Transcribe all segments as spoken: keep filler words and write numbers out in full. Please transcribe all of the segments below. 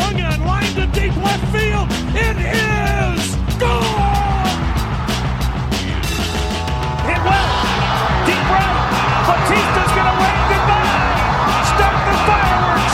swung on, line to deep left field. It is gone! Hit well, deep right. Batista's gonna wave goodbye. Start the fireworks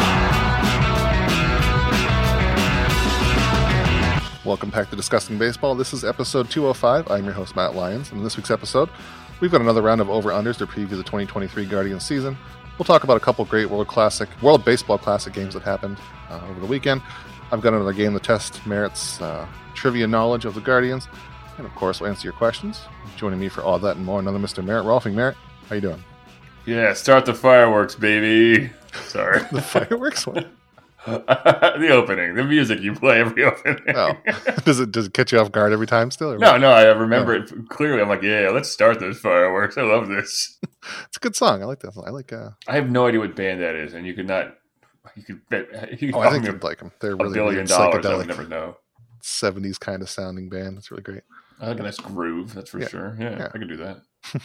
show. Welcome back to Discussing Baseball. This is episode two oh five. I'm your host, Matt Lyons, and in this week's episode, we've got another round of over-unders to preview the twenty twenty-three Guardians season. We'll talk about a couple great World Classic, World Baseball Classic games that happened uh, over the weekend. I've got another game to test Merritt's uh, trivia knowledge of the Guardians, and of course, we'll answer your questions. Joining me for all that and more, another Mister Merritt, Rolfing. Merritt, how you doing? Yeah, start the fireworks, baby. Sorry. The fireworks one? The opening, the music you play every opening. Oh, does it does it catch you off guard every time still? Or no, what? no, I remember oh. it clearly. I'm like, yeah, let's start those fireworks. I love this. It's a good song. I like that. I like. Uh... I have no idea what band that is, and you could not. You could bet. You could oh, I think you'd like them. They're really a billion weird, dollars. psychedelic, I would never know. seventies kind of sounding band. It's really great. I like a nice groove. That's for yeah. sure. Yeah, yeah, I can do that.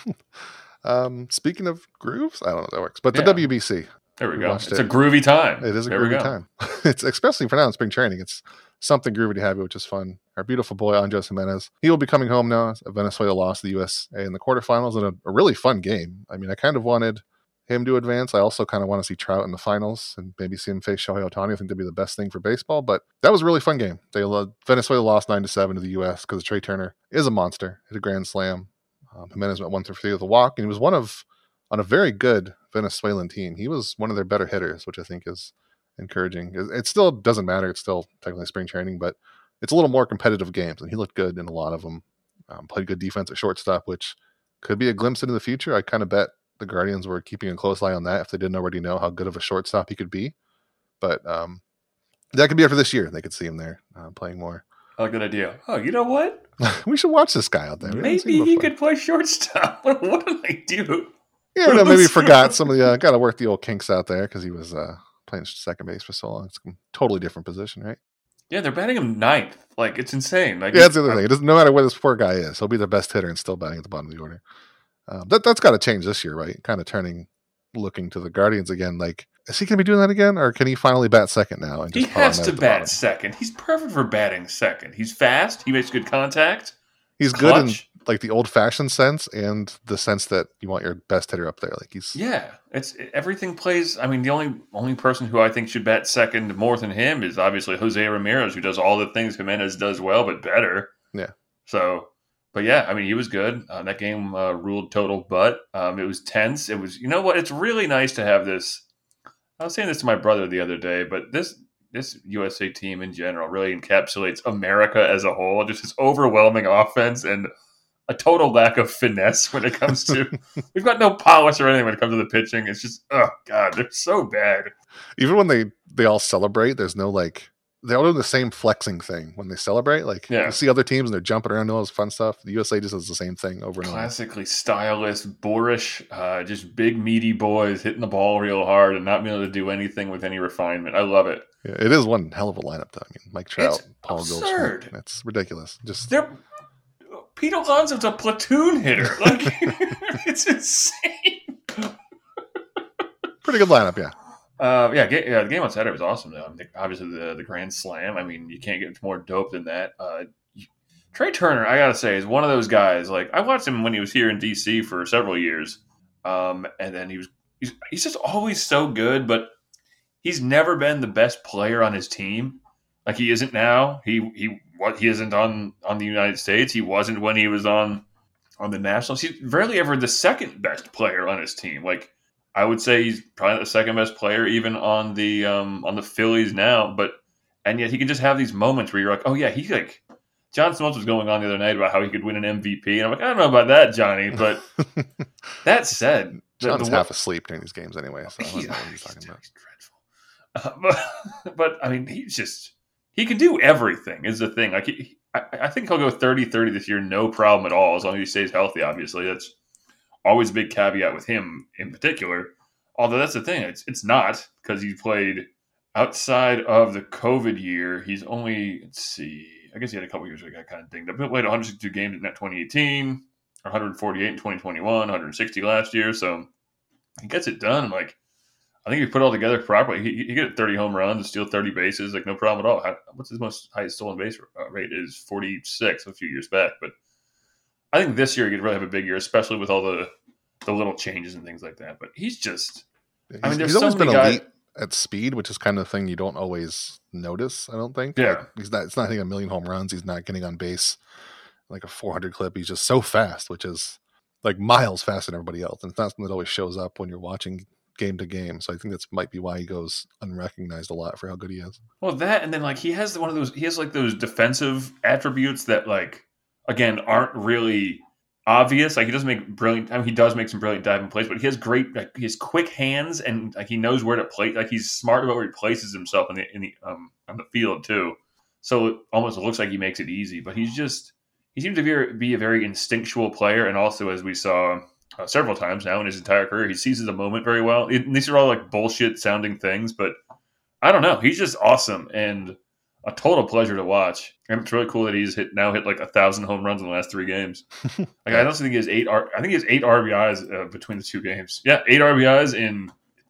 um, speaking of grooves, I don't know if that works, but yeah. the W B C. There we, we go. It's it. a groovy time. It is a there groovy time. It's especially for now in spring training. It's something groovy to have, which is fun. Our beautiful boy Andres Gimenez, he will be coming home now. Venezuela lost to the U S A in the quarterfinals in a, a really fun game. I mean, I kind of wanted him to advance. I also kind of want to see Trout in the finals and maybe see him face Shohei Ohtani. I think that'd be the best thing for baseball. But that was a really fun game. They Venezuela lost nine to seven to the U S because Trey Turner is a monster. Hit a grand slam. Um, Gimenez went one through three with a walk, and he was one of on a very good Venezuelan team. He was one of their better hitters, which I think is encouraging. It, it still doesn't matter. It's still technically spring training, but it's a little more competitive games, and he looked good in a lot of them. Um, played good defense at shortstop, which could be a glimpse into the future. I kind of bet the Guardians were keeping a close eye on that if they didn't already know how good of a shortstop he could be. But um, that could be after this year. They could see him there uh, playing more. I like that idea. Oh, you know what? We should watch this guy out there. We maybe he could play shortstop. What did I do? Yeah, no, maybe forgot some of the uh, got to work the old kinks out there because he was uh, playing second base for so long. It's a totally different position, right? Yeah, they're batting him ninth. Like, it's insane. Like, yeah, that's the other thing. It doesn't no matter where this poor guy is, he'll be the best hitter and still batting at the bottom of the order. Um, that that's got to change this year, right? Kind of turning, looking to the Guardians again. Like, is he going to be doing that again, or can he finally bat second now? And just he has to bat bottom? second. He's perfect for batting second. He's fast. He makes good contact. He's Clutch. good in like the old-fashioned sense and the sense that you want your best hitter up there. Like he's yeah, it's everything plays. I mean, the only only person who I think should bat second more than him is obviously Jose Ramirez, who does all the things Gimenez does well, but better. Yeah. So, but yeah, I mean, he was good. Uh, that game uh, ruled total butt. Um, it was tense. It was, you know what? It's really nice to have this. I was saying this to my brother the other day, but this. This U S A team in general really encapsulates America as a whole. Just this overwhelming offense and a total lack of finesse when it comes to. We've got no polish or anything when it comes to the pitching. It's just, oh god, they're so bad. Even when they they all celebrate, there's no like they all do the same flexing thing when they celebrate. Like yeah. you see other teams and they're jumping around, doing all this fun stuff. The U S A just does the same thing over and over. Classically stylish, boorish, uh, just big meaty boys hitting the ball real hard and not being able to do anything with any refinement. I love it. Yeah, it is one hell of a lineup, though. I mean, Mike Trout, it's Paul absurd. Goldschmidt. It's ridiculous. Just they're Pete Alonso's a platoon hitter. Like it's insane. Pretty good lineup, yeah. Uh, yeah, ga- yeah, the game on Saturday was awesome, though. I mean, obviously, the, the Grand Slam. I mean, you can't get more dope than that. Uh, you, Trey Turner, I got to say, is one of those guys. Like, I watched him when he was here in D C for several years. Um, and then he was he's, he's just always so good, but he's never been the best player on his team. Like, he isn't now. He he what he isn't on, on the United States. He wasn't when he was on, on the Nationals. He's rarely ever the second best player on his team. Like, I would say he's probably the second best player even on the um, on the Phillies now, but and yet he can just have these moments where you're like, oh yeah, he like John Smoltz was going on the other night about how he could win an M V P, and I'm like, I don't know about that, Johnny, but that said, John's the, the, half asleep during these games anyway, so I don't know what he's talking about. Dreadful, uh, but but I mean, he's just he can do everything. Is the thing like he, I, I think he'll go thirty thirty this year, no problem at all, as long as he stays healthy. Obviously, that's always a big caveat with him in particular. Although that's the thing, it's it's not because he played outside of the COVID year. He's only, let's see, I guess he had a couple years where he got kind of dinged up. He played one hundred sixty-two games in that twenty eighteen, one hundred forty-eight in twenty twenty-one, one hundred sixty last year. So he gets it done. Like, I think if you put it all together properly, he, he get thirty home runs and steal thirty bases, like no problem at all. How, what's his most highest stolen base rate is forty-six a few years back. But I think this year he could really have a big year, especially with all the, the little changes and things like that. But he's just, He's, I mean, there's he's always so been many guys. elite at speed, which is kind of the thing you don't always notice, I don't think. Yeah. Like, he's not, it's not hitting a million home runs. He's not getting on base like a four hundred clip. He's just so fast, which is like miles faster than everybody else. And it's not something that always shows up when you're watching game to game. So I think that's might be why he goes unrecognized a lot for how good he is. Well, that, and then like he has one of those, he has like those defensive attributes that like, again, aren't really obvious. Like he doesn't make brilliant, I mean, he does make some brilliant diving plays, but he has great, like he has quick hands and like he knows where to play. Like he's smart about where he places himself in the, in the, um, on the field too. So it almost looks like he makes it easy, but he's just, he seems to be, be a very instinctual player. And also, as we saw uh, several times now in his entire career, he seizes the moment very well. It, these are all like bullshit sounding things, but I don't know. He's just awesome and a total pleasure to watch. And it's really cool that he's hit now hit like a thousand home runs in the last three games. Like I don't think he has eight. R- I think he has eight R B Is uh, between the two games. Yeah, eight R B Is in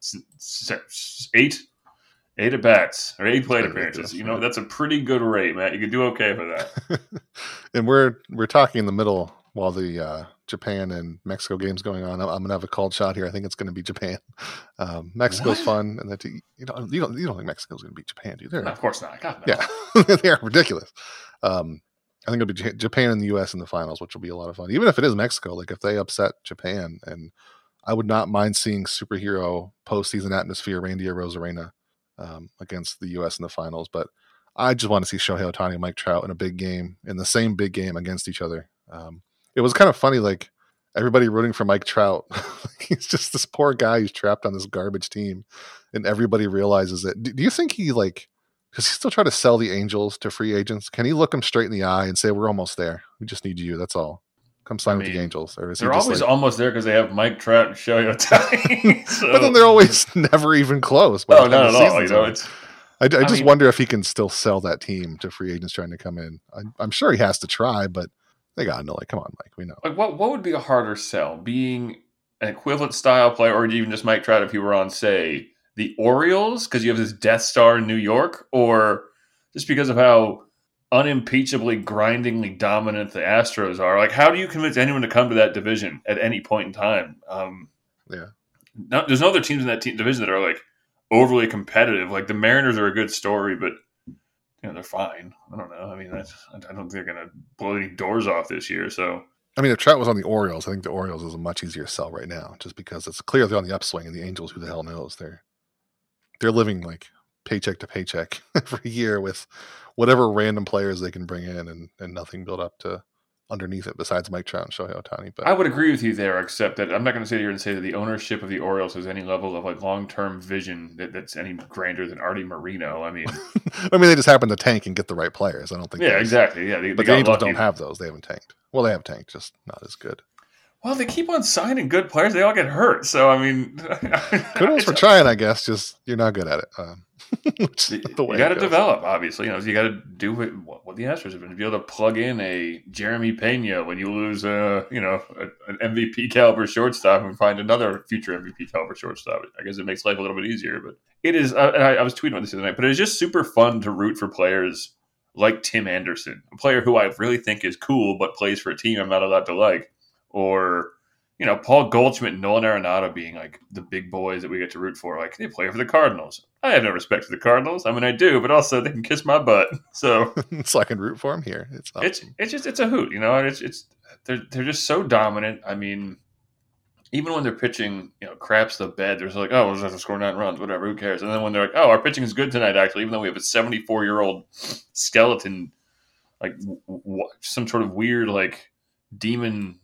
eight. Eight at bats or eight plate appearances. You know, that's a pretty good rate, Matt. You could do okay for that. And we're we're talking in the middle while the uh, Japan and Mexico game's going on. I'm, I'm gonna have a called shot here. I think it's gonna be Japan. Um, Mexico's What? fun, and that you don't you don't you don't think Mexico's gonna beat Japan, do you? No, of course not. God, no. Yeah, they are ridiculous. Um, I think it'll be J- Japan and the U S in the finals, which will be a lot of fun. Even if it is Mexico, like if they upset Japan, and I would not mind seeing superhero postseason atmosphere Randy Arozarena um, against the U S in the finals. But I just want to see Shohei Ohtani and Mike Trout in a big game, in the same big game against each other. Um, it was kind of funny, like everybody rooting for Mike Trout. He's just this poor guy who's trapped on this garbage team, and everybody realizes it. Do, do you think he like? Does he still try to sell the Angels to free agents? Can he look them straight in the eye and say, "We're almost there. We just need you. That's all. Come sign I with mean, the Angels." Or is they're he just always like, almost there because they have Mike Trout and Shohei Ohtani. So. But then they're always never even close. by Oh, the time not the at all. season's You know, over. it's I, I I just mean- wonder if he can still sell that team to free agents trying to come in. I, I'm sure he has to try, but they got to know. Like, come on, Mike. We know. like what what would be a harder sell? Being an equivalent style player, or even just Mike Trout if he were on, say, the Orioles because you have this Death Star in New York, or just because of how unimpeachably, grindingly dominant the Astros are? Like, how do you convince anyone to come to that division at any point in time? Um, Yeah. no, there's no other teams in that team division that are like overly competitive. Like the Mariners are a good story, but you know they're fine. I don't know. I mean, that's, I don't think they're going to blow any doors off this year. So I mean, if Trout was on the Orioles, I think the Orioles is a much easier sell right now, just because it's clear they're on the upswing, and the Angels, who the hell knows? They're they're living like paycheck to paycheck every year with whatever random players they can bring in, and, and nothing built up to underneath it besides Mike Trout and Shohei Ohtani. But I would agree with you there, except that I'm not going to sit here and say that the ownership of the Orioles has any level of like long-term vision that, that's any grander than Artie Moreno. I mean, I mean, they just happen to tank and get the right players. I don't think. yeah, there's- exactly. Yeah, they, they But the got Angels lucky. don't have those. They haven't tanked. Well, they have tanked, just not as good. Well, they keep on signing good players. They all get hurt. So I mean, Kudos for trying, I guess. Just you're not good at it. Um, which is the way you got to it goes. develop, obviously. You know, you got to do what, what the Astros have been to be able to plug in a Jeremy Pena when you lose, a you know, a, an M V P caliber shortstop and find another future M V P caliber shortstop. I guess it makes life a little bit easier. But it is. Uh, and I, I was tweeting about this the other night, but it's just super fun to root for players like Tim Anderson, a player who I really think is cool, but plays for a team I'm not allowed to like, or. You know, Paul Goldschmidt and Nolan Arenado being like the big boys that we get to root for. Like, they play for the Cardinals. I have no respect for the Cardinals. I mean, I do, but also they can kiss my butt. So So I can root for him here. It's awesome. it's it's just it's a hoot, you know. And it's it's they're they're just so dominant. I mean, even when they're pitching, you know, craps the bed. There's like, oh, we'll just have to score nine runs, whatever. Who cares? And then when they're like, oh, our pitching is good tonight, actually, even though we have a seventy-four year old skeleton, like w- w- some sort of weird like demon.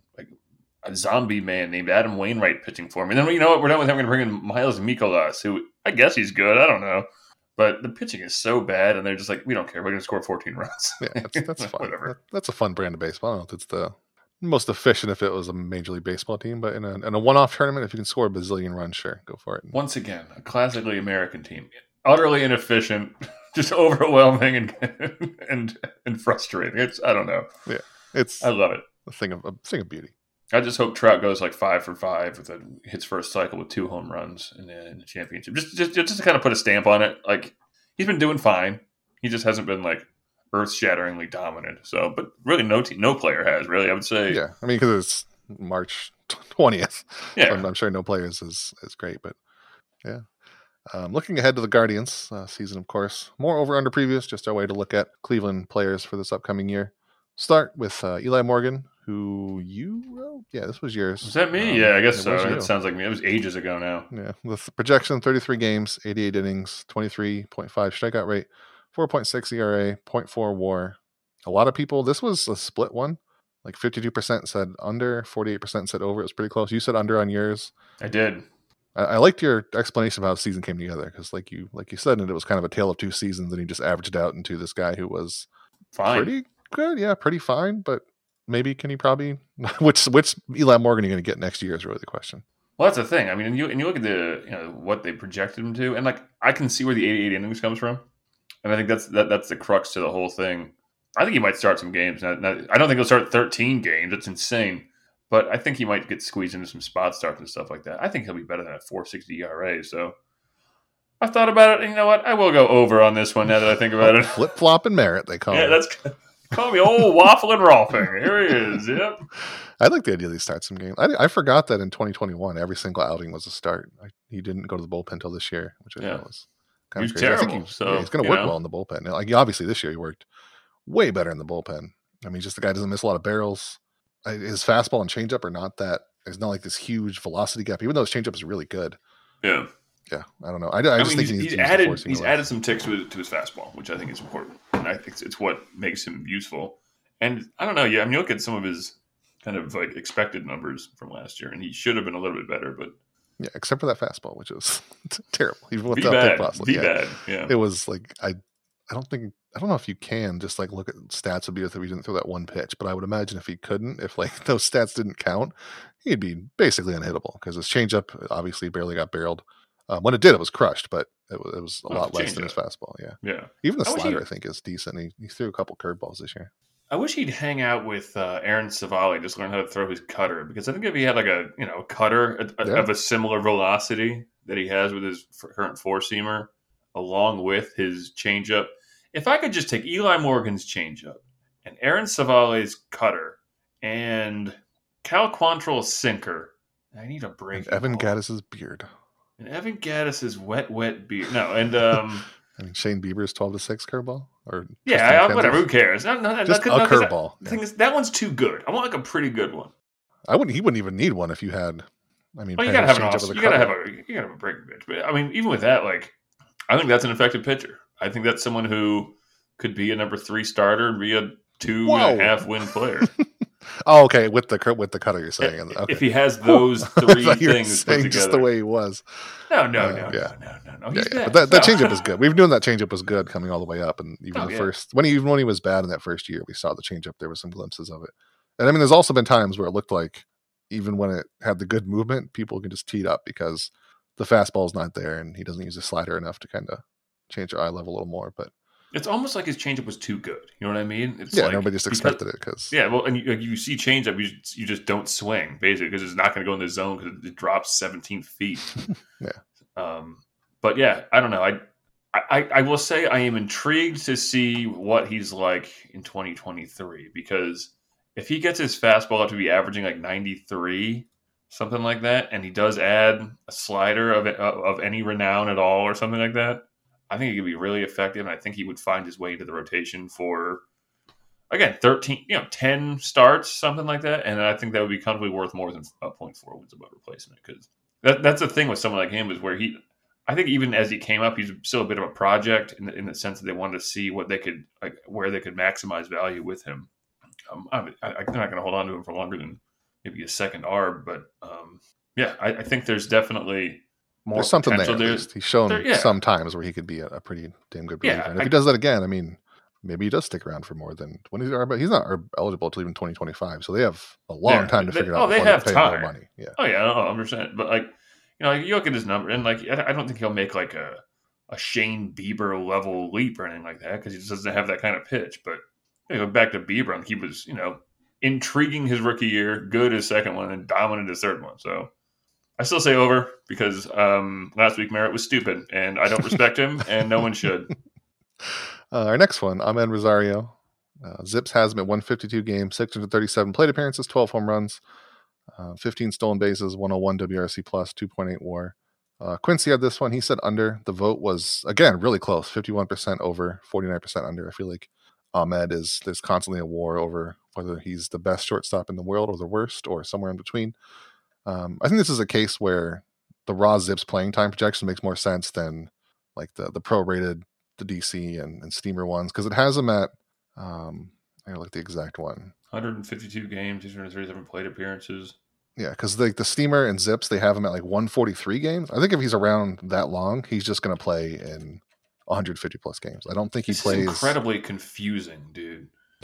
A zombie man named Adam Wainwright pitching for me. And then, you know what? We're done with him. We're going to bring in Miles Mikolas, who I guess he's good. I don't know. But the pitching is so bad, and they're just like, we don't care. We're going to score fourteen runs. Yeah, that's, that's fun. Whatever. That- that's a fun brand of baseball. I don't know if it's the most efficient if it was a Major League Baseball team, but in a, in a one-off tournament, if you can score a bazillion runs, sure, go for it. Once again, a classically American team. Utterly inefficient, just overwhelming and and and frustrating. It's I don't know. It's I love it. a thing of a thing of beauty. I just hope Trout goes like five for five with a, his first cycle with two home runs in the, in the championship. Just, just, just to kind of put a stamp on it. Like he's been doing fine. He just hasn't been like earth-shatteringly dominant. So, but really, no team, no player has really. I would say, yeah. I mean, because it's March twentieth. Yeah, so I'm, I'm sure no players is is great, but yeah. Um, looking ahead to the Guardians uh, season, of course. More over under previews, just our way to look at Cleveland players for this upcoming year. Start with uh, Eli Morgan, who you wrote. Yeah, this was yours. Was that me? Um, yeah, I guess it so. was you. It sounds like me. It was ages ago now. Yeah, with projection thirty-three games, eighty-eight innings, twenty-three point five strikeout rate, four point six E R A, zero point four WAR. A lot of people, this was a split one. Like fifty-two percent said under, forty-eight percent said over. It was pretty close. You said under on yours. I did. I, I liked your explanation of how the season came together because, like you, like you said, it was kind of a tale of two seasons, and he just averaged out into this guy who was Fine. pretty good. Yeah, pretty fine, but maybe can he probably which which Eli Morgan are you going to get next year is really the question. Well, that's the thing. I mean, and you and you look at the you know what they projected him to, and like I can see where the eighty-eight innings comes from, and I think that's that that's the crux to the whole thing. I think he might start some games. Now, now, I don't think he'll start thirteen games. That's insane. But I think he might get squeezed into some spot starts and stuff like that. I think he'll be better than a four sixty E R A. So I've thought about it. And you know what? I will go over on this one now that I think about it. Flip flop and merit, they call yeah, it. that's call me old waffle and rolfing. Here he is. Yep. I like the idea that he starts some games. I, I forgot that in twenty twenty-one, every single outing was a start. I, he didn't go to the bullpen until this year, which I Yeah. thought was kind He of was crazy. I terrible, think he, so, yeah, he's going to you work know. well in the bullpen. Like obviously this year he worked way better in the bullpen. I mean, just the guy doesn't miss a lot of barrels. I, his fastball and changeup are not that. It's not like this huge velocity gap, even though his changeup is really good. Yeah. Yeah, I don't know. I, I, I just mean, think he's, he needs he's to use the added four-seamer he's less. added some ticks to his, to his fastball, which I think is important, and I think it's, it's what makes him useful. And I don't know, yeah, I mean, you look at some of his kind of like expected numbers from last year, and he should have been a little bit better, but Yeah, except for that fastball, which was terrible. Even be without bad, pick velocity. be Yeah. bad, yeah. It was like I, I don't think I don't know if you can just like look at stats of if he didn't throw that one pitch, but I would imagine if he couldn't, if like those stats didn't count, he'd be basically unhittable because his changeup obviously barely got barreled. Um, when it did, it was crushed, but it was, it was a Well, lot the less than his changeup. fastball. Yeah, Yeah. even the I wish slider he- I think is decent. He, he threw a couple curveballs this year. I wish he'd hang out with uh, Aaron Savali, just learn how to throw his cutter, because I think if he had like a you know cutter a- a- Yeah. of a similar velocity that he has with his f- current four seamer, along with his changeup, if I could just take Eli Morgan's changeup and Aaron Savali's cutter and Cal Quantrill's sinker, I need a break. And Evan Gaddis's beard. and Evan Gaddis's wet, wet beard. No, and um, I mean, Shane Bieber's twelve to six curveball, or yeah, Tristan I, Kenz's? whatever. Who cares? No, no, no, Just no, a no, 'cause that- curveball. The thing is, that one's too good. I want like a pretty good one. I wouldn't. He wouldn't even need one if you had. I mean, Well, you paying gotta his have an changeup awesome, with you a gotta have cutter. a you gotta have a breaking pitch. But I mean, even with that, like, I think that's an effective pitcher. I think that's someone who could be a number three starter and be a two Whoa. and a half win player. Oh, okay, with the cur- with the cutter, you're saying. Okay. If he has those I three thought you were things put saying together, just the way he was. no, no, Uh, no, yeah. no, no, no, no. Yeah, He's yeah. bad. But that, that No. changeup was good. We've known that changeup was good coming all the way up, and even Oh, the yeah. first when he even when he was bad in that first year, we saw the changeup. There were some glimpses of it, and I mean, there's also been times where it looked like even when it had the good movement, people can just tee it up because the fastball's not there, and he doesn't use the slider enough to kind of change your eye level a little more. But It's almost like his changeup was too good. You know what I mean? It's yeah, like, nobody just because- expected it because Yeah, well, and you, like, you see changeup, you you just don't swing basically because it's not going to go in the zone because it drops seventeen feet. Yeah. Um, but yeah, I don't know. I, I I will say I am intrigued to see what he's like in twenty twenty-three because if he gets his fastball up to be averaging like ninety-three, something like that, and he does add a slider of of any renown at all or something like that, I think he could be really effective, and I think he would find his way into the rotation for, again, thirteen, you know, ten starts, something like that, and I think that would be comfortably worth more than zero point four wins above replacement because that, that's the thing with someone like him is where he, I think even as he came up, he's still a bit of a project in the, in the sense that they wanted to see what they could, like, where they could maximize value with him. Um, I, I, I'm not going to hold on to him for longer than maybe a second arb, but um, yeah, I, I think there's definitely more there's something there. potential At there. least. He's shown There- yeah. some times where he could be a, a pretty damn good Yeah, reliever. And if I- he does that again, I mean, maybe he does stick around for more than when he's arb. He's not arb eligible until even twenty twenty-five, so they have a long Yeah, time to they- figure it oh, out. they before have pay time. more money. Yeah. Oh yeah, I understand, but like you know, like, you look at his number, and like I I don't think he'll make like a a Shane Bieber level leap or anything like that because he just doesn't have that kind of pitch. But you know, back to Bieber, and he was you know intriguing his rookie year, good his second one, and dominant his third one. So I still say over because um, last week Merritt was stupid, and I don't respect him, and no one should. Uh, our next one, Ahmed Rosario. Uh, Zips has him at one fifty-two games, six hundred thirty-seven plate appearances, twelve home runs, uh, fifteen stolen bases, one oh one W R C plus, two point eight WAR. Uh, Quincy had this one. He said under. The vote was, again, really close, fifty-one percent over, forty-nine percent under. I feel like Ahmed is, there's constantly a war over whether he's the best shortstop in the world or the worst or somewhere in between. Um, I think this is a case where the raw Zips playing time projection makes more sense than like the, the pro-rated, the D C and, and Steamer ones, because it has him at, um, I gotta look at the exact one. one fifty-two games, two hundred thirty-seven plate appearances. Yeah, because like the Steamer and Zips, they have him at like one forty-three games. I think if he's around that long, he's just going to play in one fifty plus games. I don't think he this plays. Is incredibly confusing, dude.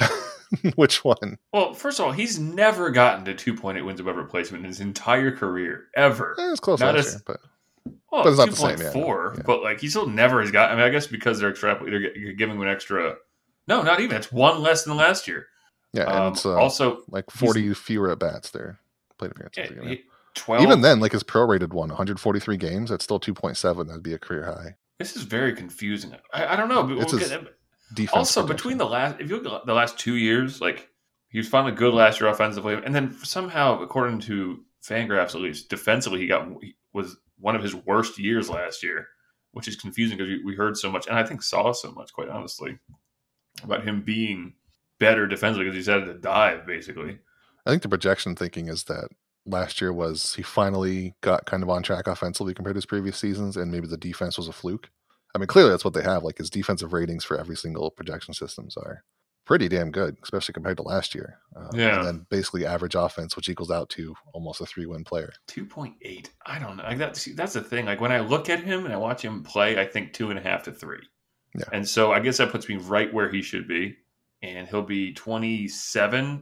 Which one? Well, first of all, he's never gotten to two point eight wins above replacement in his entire career, ever. Eh, it's close Not last a, year, but, well, but it's not the same. two point four, yeah, yeah. But like he still never has got. I mean, I guess because they're extrapolating, they're giving him an extra. No, not even. It's one less than last year. Yeah, and um, it's uh, also like forty fewer at bats there. Plate appearances. Yeah, you know? twelve Even then, like his pro-rated one, one forty-three games, that's still two point seven. That'd be a career high. This is very confusing. I, I don't know. It's But, his defense also, protection. between the last, if you look at the last two years, like he was finally good last year offensively, and then somehow, according to Fangraphs at least, defensively he got he was one of his worst years last year, which is confusing because we, we heard so much, and I think saw so much, quite honestly, about him being better defensively because he's had to dive basically. I think the projection thinking is that last year was he finally got kind of on track offensively compared to his previous seasons, and maybe the defense was a fluke. I mean, clearly that's what they have. Like his defensive ratings for every single projection systems are pretty damn good, especially compared to last year. Uh, Yeah. And then basically average offense, which equals out to almost a three-win player. two point eight. I don't know. Like that, see, that's the thing. Like when I look at him and I watch him play, I think two and a half to three. Yeah. And so I guess that puts me right where he should be. And he'll be twenty-seven.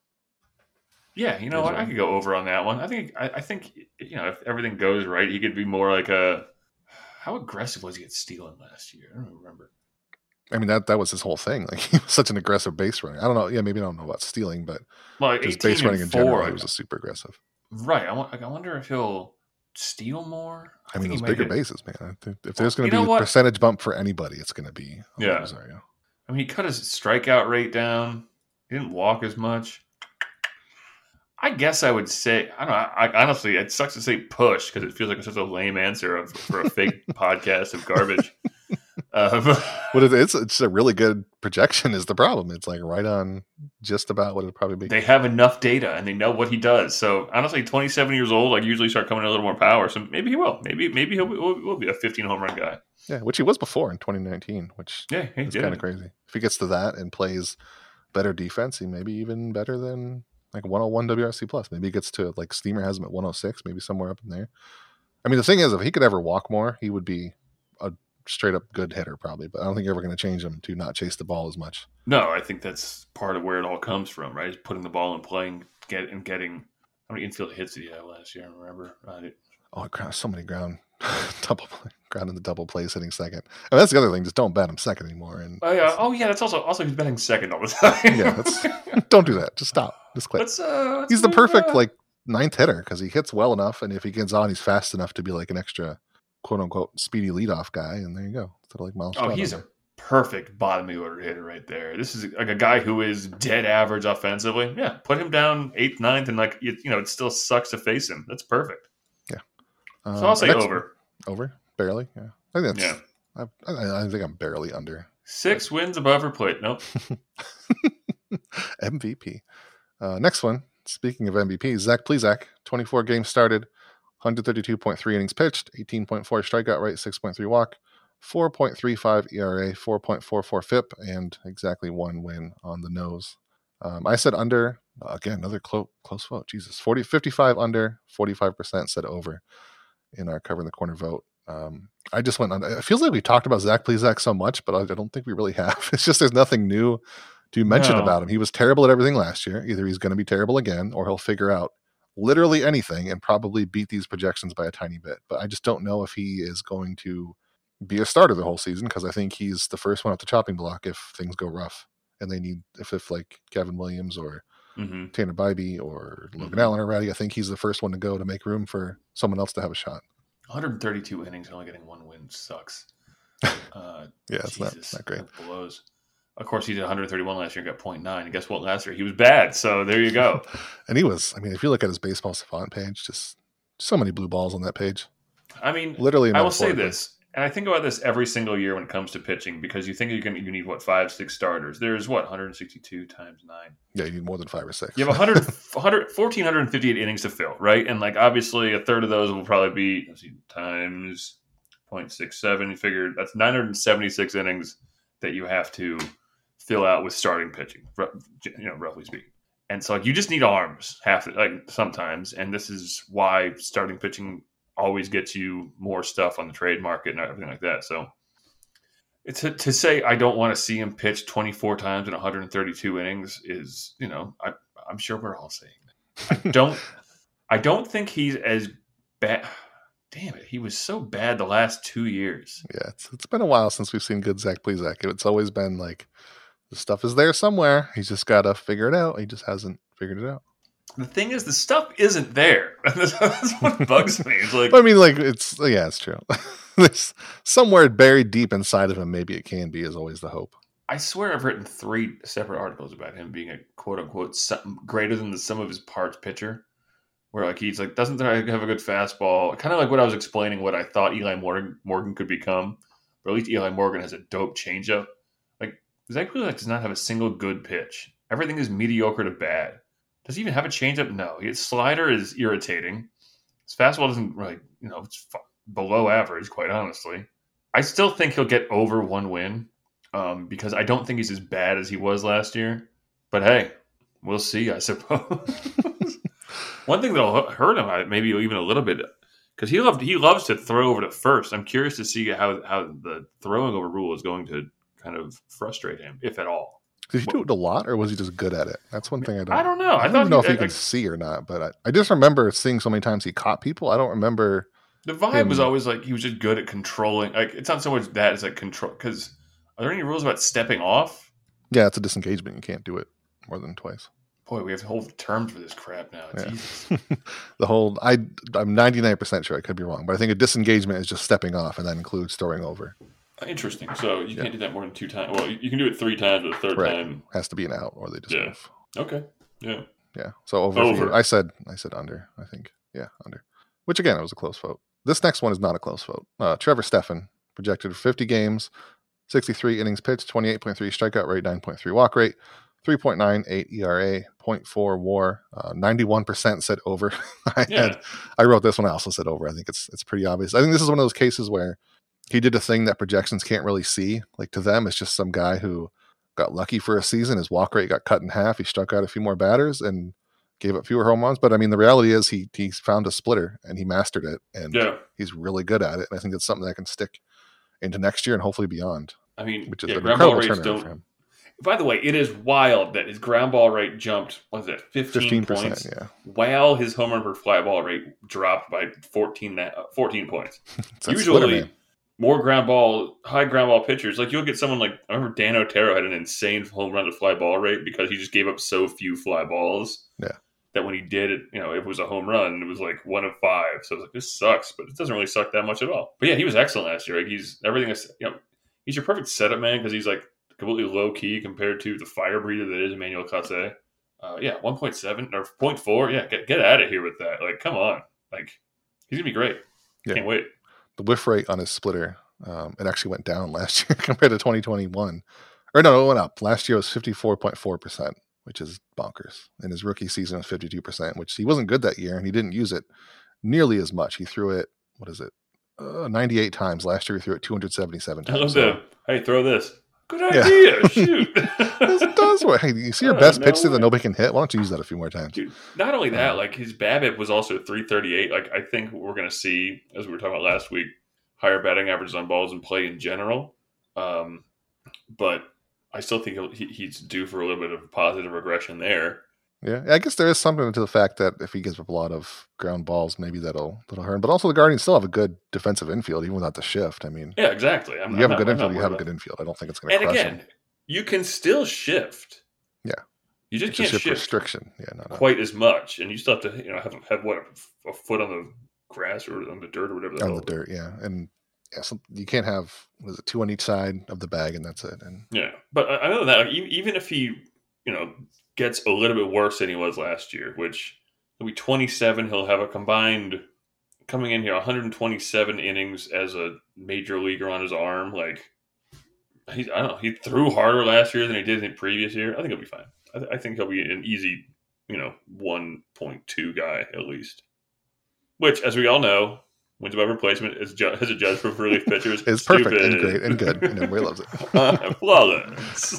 Yeah, you know what? I could go over on that one. I think, I, I think, you know, if everything goes right, he could be more like a. How aggressive was he at stealing last year? I don't remember. I mean, that that was his whole thing. Like he was such an aggressive base runner. I don't know. Yeah, maybe I don't know about stealing, but Well, just base running in four, general, like, he was a super aggressive. right. I, want, I wonder if he'll steal more. I, I mean, think those he bigger might get- bases, man. I think if there's going You to know be a what? percentage bump for anybody, it's going to be Yeah. Rosario. I mean, he cut his strikeout rate down. He didn't walk as much. I guess I would say, I don't know. I, honestly, it sucks to say push because it feels like it's such a lame answer of, for a fake podcast of garbage. Um, What it is, it's a really good projection is the problem. It's like right on just about what it'd probably be. they have enough data and they know what he does. So honestly, twenty-seven years old, like usually start coming in a little more power. So maybe he will. Maybe maybe he'll be, will, will be a fifteen home run guy. Yeah, which he was before in twenty nineteen, which Yeah, he is did. kind of crazy. If he gets to that and plays better defense, he may be even better than like one oh one W R C plus. Maybe he gets to like Steamer has him at one oh six, maybe somewhere up in there. I mean, the thing is, if he could ever walk more, he would be a straight up good hitter probably, but I don't think you're ever going to change him to not chase the ball as much. No, I think that's part of where it all comes from, right? Is putting the ball and playing, get and getting. How many infield hits did he have last year? I don't remember. I did, Oh, crap, so many ground double play, ground in the double plays hitting second. And that's the other thing, just don't bat him second anymore. And oh yeah, oh yeah. That's also also he's betting second all the time. yeah, that's, don't do that. Just stop. Just quit. Let's, uh, let's He's the move, perfect uh, like ninth hitter because he hits well enough, and if he gets on, he's fast enough to be like an extra quote unquote speedy leadoff guy. And there you go. Instead of like Miles. Oh, Stroud he's on a perfect bottom of the order hitter right there. This is like a guy who is dead average offensively. Yeah, put him down eighth, ninth, and like you, you know, it still sucks to face him. That's perfect. there. So Um, I'll say next- over. Over, barely. Yeah, I think that's. Yeah, I, I, I think I'm barely under. six wins above her plate. Nope. M V P. Uh, next one. Speaking of M V P, Zach Plesac, twenty-four games started, one thirty-two point three innings pitched, eighteen point four strikeout rate, six point three walk, four point three five E R A, four point four four F I P, and exactly one win on the nose. Um, I said under. Again, another close close vote. Jesus, forty, fifty-five under, forty-five percent said over in our covering the corner vote. Um, I just went on. It feels like we talked about Zach Plesac so much, but I, I don't think we really have. It's just there's nothing new to mention No. about him. He was terrible at everything last year. Either he's going to be terrible again, or he'll figure out literally anything and probably beat these projections by a tiny bit. But I just don't know if he is going to be a starter the whole season because I think he's the first one off the chopping block if things go rough and they need if if like Kevin Williams or Mm-hmm. Tanner Bybee or Logan Mm-hmm. Allen are ready. I think he's the first one to go to make room for someone else to have a shot. one hundred thirty-two innings, only getting one win sucks. Uh, Yeah, it's not, Jesus, not great. that blows. Of course, he did one hundred thirty-one last year and got point nine. And guess what? Last year he was bad. So there you go. And he was, I mean, if you look at his baseball savant page, just so many blue balls on that page. I mean, Literally, I will say metaphorically. this, and I think about this every single year when it comes to pitching, because you think you can you need what five, six starters. There's what one hundred sixty-two times nine. Yeah, you need more than five or six. You have one hundred, one hundred, one thousand four hundred fifty-eight innings to fill, right? And like obviously a third of those will probably be let's see, times zero point six seven. You figure that's nine hundred seventy-six innings that you have to fill out with starting pitching, you know, roughly speaking. And so like you just need arms half like sometimes, and this is why starting pitching always gets you more stuff on the trade market and everything like that. So it's to, to say I don't want to see him pitch twenty-four times in one hundred thirty-two innings is, you know, I, I'm sure we're all saying that. I don't, I don't think he's as bad. Damn it, he was so bad the last two years. Yeah, it's it's been a while since we've seen good Zach Plesac. It's always been like the stuff is there somewhere. He's just got to figure it out. He just hasn't figured it out. The thing is, the stuff isn't there. That's, that's what bugs me. It's like, I mean, like it's yeah, it's true. There's somewhere buried deep inside of him. Maybe it can be. Is always the hope. I swear I've written three separate articles about him being a quote unquote some, greater than the sum of his parts pitcher, where like he's like doesn't have a good fastball. Kind of like what I was explaining, what I thought Eli Morgan, Morgan could become, but at least Eli Morgan has a dope changeup. Like Zach Plesac does not have a single good pitch. Everything is mediocre to bad. Does he even have a changeup? No. His slider is irritating. His fastball doesn't really, you know, it's below average, quite honestly. I still think he'll get over one win um, because I don't think he's as bad as he was last year. But hey, we'll see, I suppose. One thing that'll hurt him, maybe even a little bit, because he loved he loves to throw over to first. I'm curious to see how how the throwing over rule is going to kind of frustrate him, if at all. Did he do it a lot, or was he just good at it? That's one thing I don't. I don't know. I, I don't thought know he, if he I, can see or not, but I, I just remember seeing so many times he caught people. I don't remember. The vibe him. was always like he was just good at controlling. Like it's not so much that it's like control. Because are there any rules about stepping off? Yeah, it's a disengagement. You can't do it more than twice. Boy, we have whole terms for this crap now. Yeah. Jesus. The whole I I'm ninety-nine percent sure. I could be wrong, but I think a disengagement is just stepping off, and that includes throwing over. Interesting. So you Yeah. can't do that more than two times. Well, you you can do it three times, but the third Right. time, Has to be an out, or they just Yeah. move. okay, yeah. Yeah. So over. Over. For you. I said I said under. I think yeah under. Which again, it was a close vote. This next one is not a close vote. Uh, Trevor Stephan projected for fifty games, sixty-three innings pitched, twenty-eight point three strikeout rate, nine point three walk rate, three point nine eight E R A, zero point four WAR, uh, ninety-one percent said over. I Yeah. had I wrote this one. I also said over. I think it's it's pretty obvious. I think this is one of those cases where he did a thing that projections can't really see. Like to them, it's just some guy who got lucky for a season. His walk rate got cut in half. He struck out a few more batters and gave up fewer home runs. But I mean, the reality is he he found a splitter and he mastered it, and Yeah. he's really good at it. And I think it's something that can stick into next year and hopefully beyond, I mean, which is yeah, an ground ball incredible rates turnaround for don't. him. By the way, it is wild that his ground ball rate jumped. What is it? Fifteen, Fifteen points. percent, yeah. While his home run per fly ball rate dropped by fourteen, uh, fourteen points. It's that splitter, Usually, man. more ground ball, high ground ball pitchers, like you'll get someone like I remember Dan Otero had an insane home run to fly ball rate because he just gave up so few fly balls. Yeah. That when he did it, you know, if it was a home run, it was like one of five. So it was like, this sucks, but it doesn't really suck that much at all. But yeah, he was excellent last year. Like he's everything is, you know, he's your perfect setup man because he's like completely low key compared to the fire breather that is Emmanuel Clase. Uh, yeah, one point seven or zero point four. Yeah, get get out of here with that. Like, come on. Like, he's gonna be great. Yeah. Can't wait. The whiff rate on his splitter, um, it actually went down last year compared to twenty twenty-one. Or no, it went up. Last year it was fifty-four point four percent, which is bonkers. In his rookie season it was fifty-two percent, which he wasn't good that year, and he didn't use it nearly as much. He threw it, what is it, uh, ninety-eight times. Last year he threw it two hundred seventy-seven I love times. So, that. Hey, throw this. Good Yeah. idea. Shoot. it does work. Hey, you see your Oh, best no pitch that way. nobody can hit? Why don't you use that a few more times? Dude, not only that, Um, like his BABIP was also three thirty-eight. Like I think we're going to see, as we were talking about last week, higher batting averages on balls in play in general. Um, but I still think he'll, he, he's due for a little bit of positive regression there. Yeah, I guess there is something to the fact that if he gives up a lot of ground balls, maybe that'll that'll hurt him. But also, the Guardians still have a good defensive infield, even without the shift. I mean, Yeah, exactly. I'm, you have I'm a good not, I'm infield, not you have a worried good about infield. I don't think it's going to it. And crush again, him. you can still shift. Yeah. You just It's can't just shift restriction. Yeah, no, no. quite as much, and you still have to, you know, have have what a foot on the grass or on the dirt or whatever. The on hell. the dirt, yeah, and yeah, some, you can't have was it two on each side of the bag, and that's it. And Yeah, but other than that, like, even if he, you know, gets a little bit worse than he was last year, which he'll be twenty-seven, he'll have a combined coming in here one hundred twenty-seven innings as a major leaguer on his arm. Like, he, I don't know, he threw harder last year than he did in the previous year. I think he'll be fine. I, th- I think he'll be an easy, you know, one point two guy at least. Which, as we all know, wins above replacement is ju- as a judge for relief pitchers. it's perfect and great and good, and everybody loves it. uh, flawless.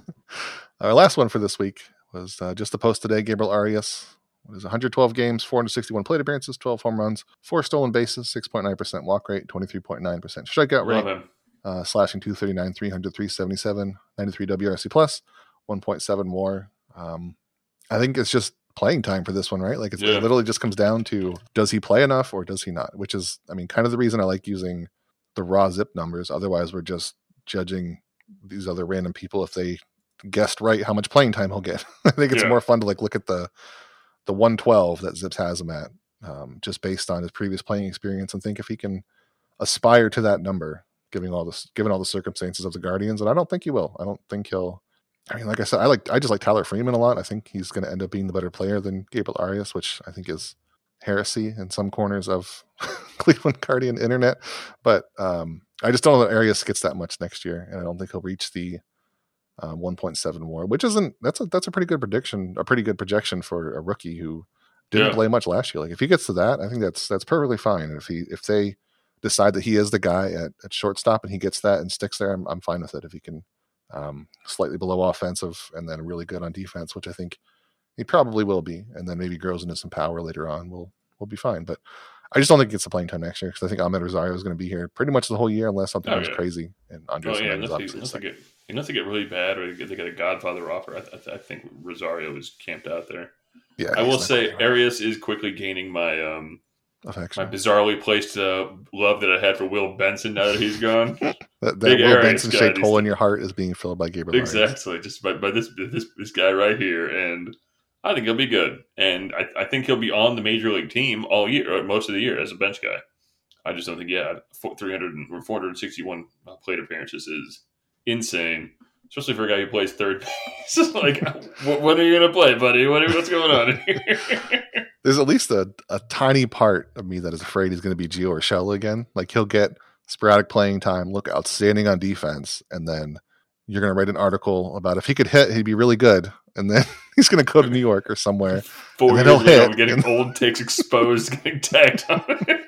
Our last one for this week was uh, just the post today. Gabriel Arias was one hundred twelve games, four hundred sixty-one plate appearances, twelve home runs, four stolen bases, six point nine percent walk rate, twenty-three point nine percent strikeout Love rate, him. uh, slashing two thirty-nine, three hundred, three seventy-seven, ninety-three W R C plus, one point seven more. Um, I think it's just playing time for this one, right? Like it's, Yeah. it literally just comes down to does he play enough or does he not? Which is, I mean, kind of the reason I like using the raw zip numbers. Otherwise, we're just judging these other random people if they guessed right how much playing time he'll get. I think it's Yeah. more fun to like look at the the one twelve that Zips has him at, um, just based on his previous playing experience, and think if he can aspire to that number, giving all this, given all the circumstances of the Guardians. And I don't think he will. I don't think he'll. I mean, like I said, I like I just like Tyler Freeman a lot. I think he's going to end up being the better player than Gabriel Arias, which I think is heresy in some corners of Cleveland Guardian internet. But um, I just don't know that Arias gets that much next year, and I don't think he'll reach the um, one point seven WAR, which isn't that's a that's a pretty good prediction, a pretty good projection for a rookie who didn't Yeah. play much last year. Like if he gets to that, I think that's that's perfectly fine. And if he if they decide that he is the guy at, at shortstop and he gets that and sticks there, I'm I'm fine with it. If he can um, slightly below offensive and then really good on defense, which I think he probably will be, and then maybe grows into some power later on, we'll we'll be fine. But I just don't think he gets the playing time next year because I think Ahmed Rosario is going to be here pretty much the whole year unless something Oh, goes yeah. crazy. And Andres Oh yeah, Gimenez unless they, obviously unless is they second. get unless they get really bad or they get, they get a Godfather offer, I, th- I think Rosario is camped out there. Yeah, I he's will not say going to Arias is quickly gaining my um my affection. bizarrely placed uh, love that I had for Will Benson now that he's gone. That, that Big Will Arias Benson guy shaped needs hole to- in your heart is being filled by Gabriel Arias. Exactly, just by, by this this this guy right here, and I think he'll be good, and I, I think he'll be on the major league team all year, or most of the year as a bench guy. I just don't think, yeah, three hundred or four hundred sixty-one plate appearances is insane, especially for a guy who plays third base. Like, what, when are you going to play, buddy? What, what's going on here? There's at least a, a tiny part of me that is afraid he's going to be Gio Urshela again. Like he'll get sporadic playing time, look outstanding on defense, and then you're going to write an article about if he could hit, he'd be really good. And then he's going to go to New York or somewhere. Four And then years he'll later, hit, I'm getting and- old takes exposed, getting tagged on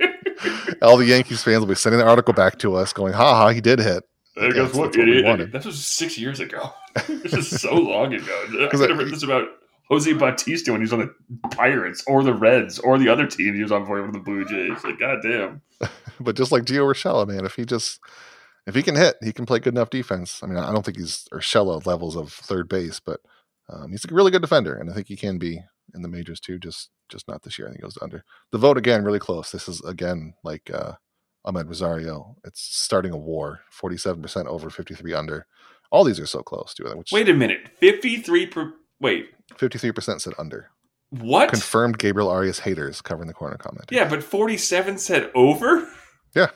it. All the Yankees fans will be sending the article back to us going, ha ha, he did hit. There Yeah, goes that's- what, that's what we idiot. wanted. That was six years ago. This is so long ago. I could I- have written this about Jose Bautista when he was on the Pirates or the Reds or the other team he was on before with the Blue Jays. Like, goddamn. But just like Gio Urshela, man, if he just if he can hit, he can play good enough defense. I mean, I don't think he's Urshela levels of third base, but um, he's a really good defender, and I think he can be in the majors too. Just just not this year. I think he goes under. The vote again, really close. This is again like uh, Ahmed Rosario. It's starting a war. Forty-seven percent over, fifty-three under. All these are so close to it. Which Wait a minute. fifty-three per. Wait. fifty-three percent said under. What? Confirmed Gabriel Arias haters covering the corner comment. Yeah, but forty-seven said over? Yeah.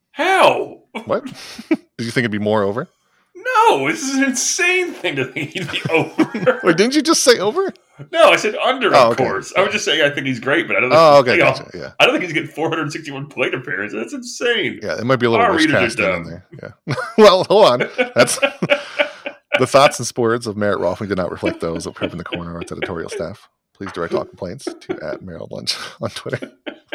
How? What? Did you think it'd be more over? No, this is an insane thing to think he'd be over. Or didn't you just say over? No, I said under, Oh, of okay. course. I was just saying I think he's great, but I don't think, Oh, okay, you know, gotcha. Yeah. I don't think he's getting four hundred sixty-one plate appearances. That's insane. Yeah, it might be a little Our rich readers are casting in dumb. there. Yeah. Well, hold on. That's the thoughts and sports of Merritt Rolfing did not reflect those of Crib in the Corner or its editorial staff. Please direct all complaints to at Merrill Lunch on Twitter.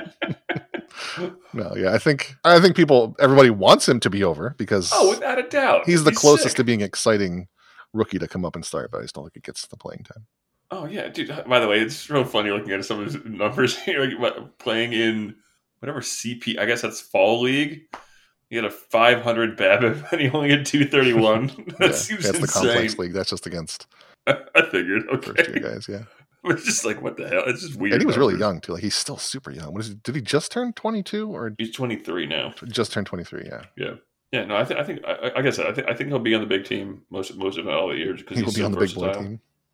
No, yeah, I think I think people everybody wants him to be over because Oh, without a doubt. he's the closest sick. to being exciting rookie to come up and start, but I just don't think it gets the playing time. Oh, yeah, dude. By the way, it's real funny looking at some of his numbers here. Like, what- playing in whatever C P, I guess that's Fall League. He had a five hundred BABIP, and he only had two thirty-one. That Yeah, seems that's the insane. complex league. That's just against I figured. first year Okay. guys, yeah. It's just like, what the hell? It's just weird. And he was really numbers. young too. Like he's still super young. What is he, did he just turn twenty-two or He's twenty-three now. just turn twenty-three? Yeah. Yeah, no, I think I think I, like I said, I think I think he'll be on the big team most most of all the years because He will he's be so on the big boy versatile. team.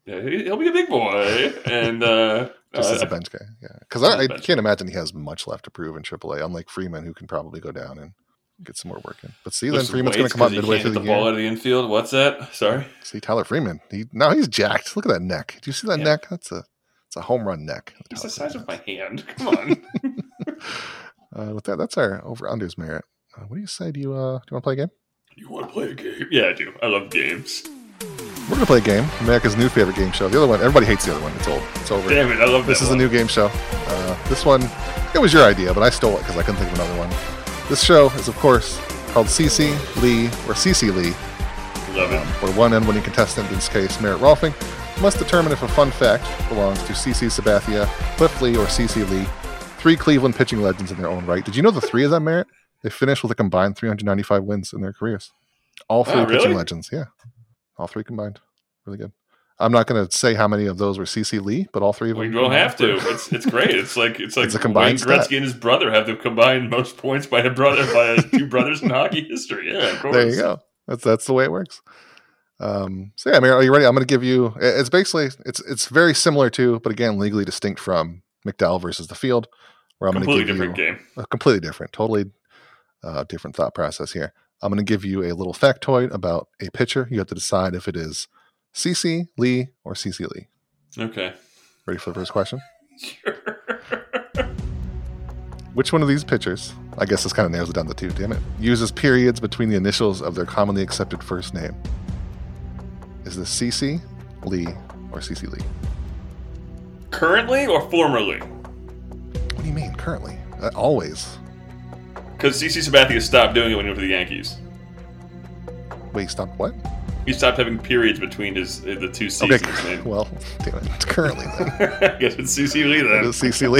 Yeah, he- he'll be a big boy. And uh, Just uh, as a bench guy, yeah. Because I, I bench. can't imagine he has much left to prove in triple A, unlike Freeman, who can probably go down and get some more work in. But see, then lift some Freeman's going weights to come up 'cause he midway can't through hit the the ball year. out of the infield. What's that? Sorry. See, Tyler Freeman. He now he's jacked. Look at that neck. Do you see that Yeah. neck? That's a it's a home run neck. He's Tyler the size Freeman of my has. hand. Come on. Uh, with that, that's our over unders merit. Uh, what do you say? Do you uh, do you want to play a game? You want to play a game? Yeah, I do. I love games. We're gonna play a game. America's new favorite game show. The other one, everybody hates the other one. It's old. It's over. Damn it, I love that This is a one. new game show. Uh, this one, it was your idea, but I stole it because I couldn't think of another one. This show is, of course, called C C Lee or C C Lee, Love it. um, where one end-winning contestant, in this case Merritt Rolfing, must determine if a fun fact belongs to C C Sabathia, Cliff Lee, or C C Lee, three Cleveland pitching legends in their own right. Did you know the three of them, Merritt? They finished with a combined three hundred ninety-five wins in their careers. All three Oh, pitching really? legends, yeah. All three combined. Really good. I'm not going to say how many of those were C C Lee, but all three of Well, them. you don't have to. It's it's great. It's like it's like It's a combined Wayne Gretzky stat. and his brother have the combined most points by a brother by two brothers in hockey history. Yeah, of course. There you go. That's that's the way it works. Um, so yeah, Amir, are you ready? I'm going to give you. It's basically it's it's very similar to, but again, legally distinct from McDowell versus the Field, where I'm going to Completely give different you game. a completely different, totally uh, different thought process here. I'm going to give you a little factoid about a pitcher. You have to decide if it is C C Lee or C C Lee. Okay. Ready for the first question? Sure. Which one of these pitchers, I guess this kind of narrows it down to two, damn it, uses periods between the initials of their commonly accepted first name? Is this C C Lee or C C Lee? Currently or formerly? What do you mean, currently? Uh, always. Because C C Sabathia stopped doing it when he went to the Yankees. Wait, stop, what? He stopped having periods between his uh, the two seasons. Okay, man. well, damn it, it's currently then. I guess it's C C Lee It then. is C C Lee.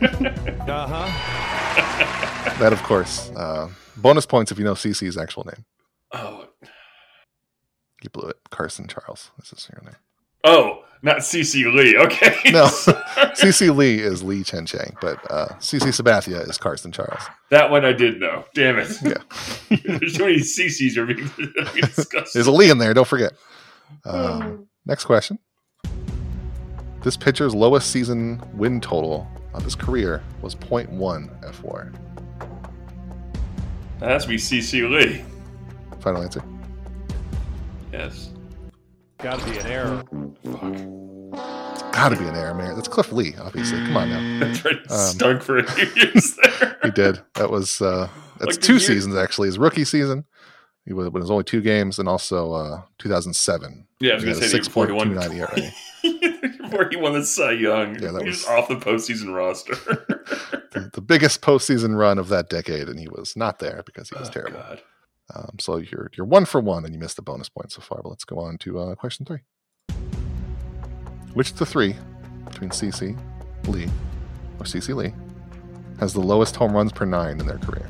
Uh-huh. That, of course. Uh, bonus points if you know C C's actual name. Oh, You blew it. Carson Charles. This is your name. oh, not C C Lee. Okay. No, C C Lee is Lee Chen Chang, but uh, C C Sabathia is Carson Charles. That one I did know. Damn it. Yeah. There's too many C Cs are being, being discussed. There's a Lee in there, don't forget. Um, next question. This pitcher's lowest season win total of his career was point one F W A R. That has to be C C Lee. Final answer? Yes. Gotta be an error. Fuck. It's got to be an error, man. That's Cliff Lee, obviously. Come on now. That's right. Um, Stunk for a few years there. He did. That was uh, that's Like the two year- seasons actually. His rookie season, he was, when it was only two games, and also uh, two thousand seven. Yeah, I was He going had to a say the year before he won. six point two nine E R A. Before he won the Cy Young. Yeah, that he was- was off the postseason roster. the, the biggest postseason run of that decade, and he was not there because he was Oh, terrible. God. Um, so you're you're one for one, and you missed the bonus point so far. But let's go on to uh, question three. Which of the three, between C C Lee or C C Lee, has the lowest home runs per nine in their career?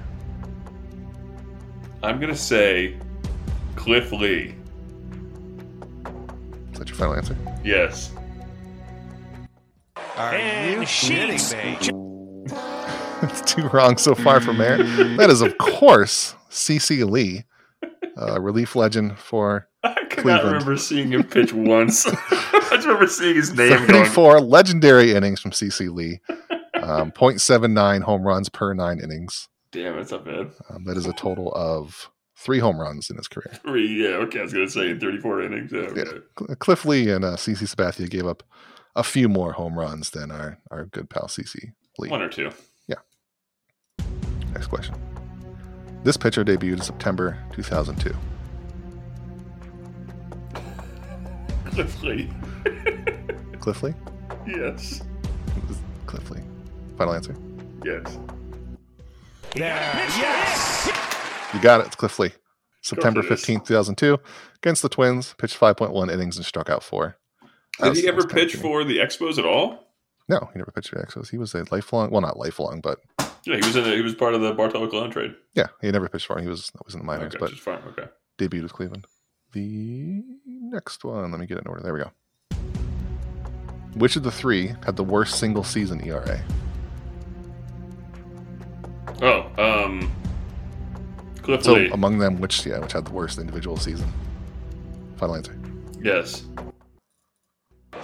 I'm going to say Cliff Lee. Is that your final answer? Yes. Are And you sheets. kidding me? It's too wrong so far from there. That is, of course, C C Lee, uh, relief legend for I could not Cleveland. remember seeing him pitch once. I just remember seeing his name going. thirty-four legendary innings from C C Lee, um, point seven nine home runs per nine innings. Damn, that's not bad. Um, that is a total of three home runs in his career. Three, yeah, okay. I was going to say thirty-four innings. Yeah, okay. Yeah. Cl- Cliff Lee and uh, C C Sabathia gave up a few more home runs than our, our good pal C C Lee. One or two. Next question. This pitcher debuted in September two thousand two. Cliff Lee. Cliff Lee? Yes. Cliff Lee. Final answer? Yes. Yes! You got it. It's Cliff Lee. September it is. fifteenth, two thousand two. Against the Twins. Pitched five point one innings and struck out four. That Did was- he that ever was kinda pitch kidding. for the Expos at all? No, he never pitched for the Expos. He was a lifelong, well, not lifelong, but Yeah, he was in. The, he was part of the Bartolo Colon trade. yeah, he never pitched for him. He was, was in the minors, Okay, but just fine. Okay. debuted with Cleveland. The next one, let me get it in order. There we go. Which of the three had the worst single season E R A? Oh, um, Cliff So Lee. among them, which yeah, which had the worst individual season? Final answer. Yes.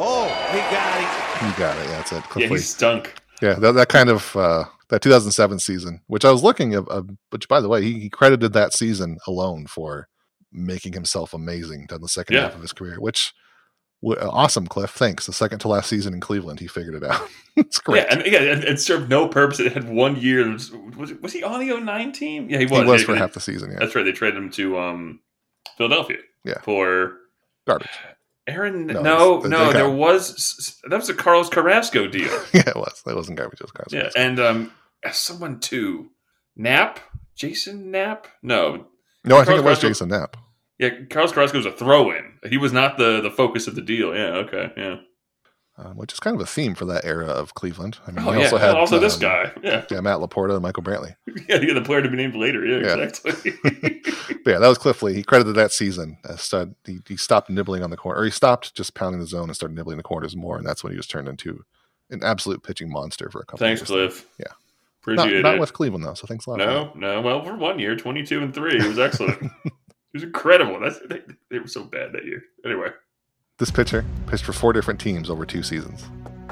he got him. You got it. Yeah, that's it. Cliff Yeah, he Lee. stunk. Yeah, that, that kind of uh, that two thousand seven season, which I was looking at, uh, which by the way, he, he credited that season alone for making himself amazing in the second Yeah. half of his career. Which w- awesome, Cliff. Thanks. The second to last season in Cleveland, he figured it out. It's great. Yeah, and yeah, it, it served no purpose. It had one year. Was, was, was he on the oh nine team? Yeah, he was. he was Yeah, for they- half the season. Yeah, That's right. They traded him to um, Philadelphia. Yeah. For garbage. Aaron. No, No, it's- they no, got there him. was that was a Carlos Carrasco deal. Yeah, it was. That wasn't garbage. It was Carson. Yeah, and um, someone too. Knapp, Jason Knapp. No, no, I think Carlos it was Carrasco- Jason Knapp. yeah, Carlos Carrasco was a throw-in. He was not the the focus of the deal. Yeah, okay, yeah. Um, which is kind of a theme for that era of Cleveland. I mean, Oh he yeah, also also, had also this um, guy. Yeah, yeah, Matt Laporta and Michael Brantley. yeah, yeah, the player to be named later. Yeah, Yeah. exactly. But yeah, that was Cliff Lee. He credited that season. Uh, started, he, he stopped nibbling on the corner, or he stopped just pounding the zone and started nibbling the corners more, and that's when he was turned into an absolute pitching monster for a couple. Thanks, years. Cliff. Yeah. appreciate Not, not it. with Cleveland though, so thanks a lot. No, no. Well, for one year, twenty-two and three, it was excellent. It was incredible. That's they, they were so bad that year. Anyway, This pitcher pitched for four different teams over two seasons.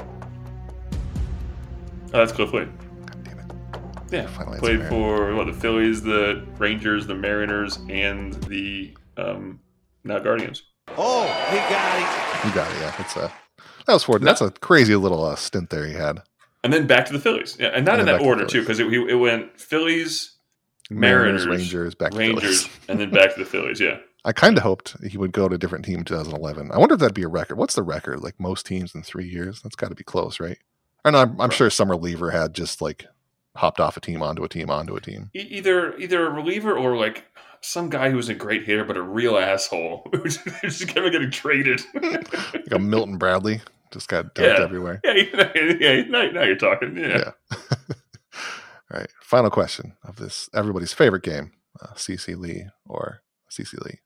oh, that's Cliff Lee. God damn it! Yeah, Final answer played there. for what the Phillies, the Rangers, the Mariners, and the um, now Guardians. Oh, he got him. You got it. Yeah, it's a that was four. That's a crazy little uh, stint there he had. And then back to the Phillies. Yeah, and not And in then that back to the order too, Phillies. because it, it went Phillies, Mariners, Mariners, Rangers, back to Rangers, Phillies. and then back to the Phillies. Yeah. I kind of hoped he would go to a different team in two thousand eleven. I wonder if that'd be a record. What's the record? Like most teams in three years? That's got to be close, right? I know. I'm, I'm sure some reliever had just like hopped off a team onto a team onto a team. E- either either a reliever or like some guy who was a great hitter but a real asshole who's just kind of getting traded. Like a Milton Bradley just got dumped Yeah. everywhere. yeah, you know, yeah. Now, now you're talking. Yeah. Yeah. All right. Final question of this everybody's favorite game: uh, C C Lee or C C Lee.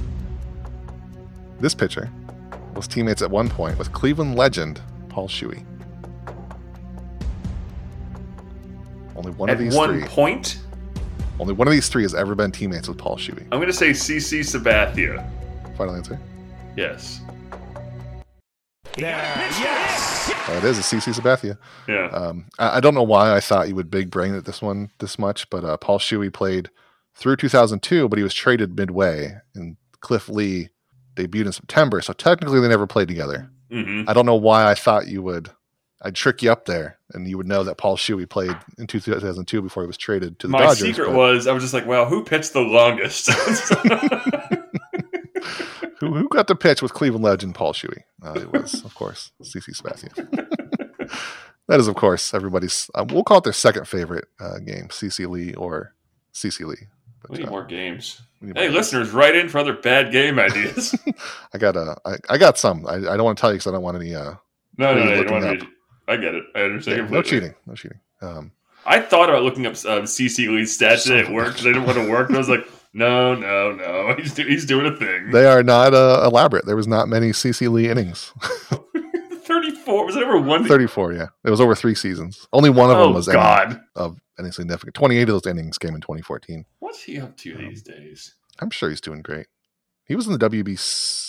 This pitcher was teammates at one point with Cleveland legend Paul Shuey. Only one At of these one three. point, Only one of these three has ever been teammates with Paul Shuey. I'm going to say C C Sabathia. Final answer. Yes. There. Yes. Uh, it is a C C Sabathia. Yeah. Um, I, I don't know why I thought you would big brain it this one this much, but uh, Paul Shuey played through two thousand two, but he was traded midway, and Cliff Lee debuted in September, so technically they never played together. hmm I don't know why I thought you would. I'd trick you up there, and you would know that Paul Shuey played in two thousand two before he was traded to the My Dodgers. secret but was I was just like, well, who pitched the longest? who, who got to pitch with Cleveland legend Paul Shuey? Uh, it was, of course, C C Sabathia. That is, of course, everybody's. Uh, we'll call it their second favorite uh, game: C C Lee or C C Lee. But, We need uh, more games. we need Hey, more games. listeners, write in for other bad game ideas. I got a. I, I got some. I, I don't want to tell you because I don't want any. Uh, No, What no, are no. you You don't want looking me to, I get it. I understand. yeah, no completely. cheating. No cheating. Um, I thought about looking up um, C C Lee's stats Son today of at a work because I didn't want to work. And I was like, no, no, no. He's, do- he's doing a thing. they are not uh, elaborate. There was not many C C Lee innings. thirty-four. Was it ever one? thirty-four. Yeah, it was over three seasons. Only one of Oh, them was any, God. of any significant. twenty-eight of those innings came in twenty fourteen. What's he up to these days? I'm sure he's doing great. He was in the W B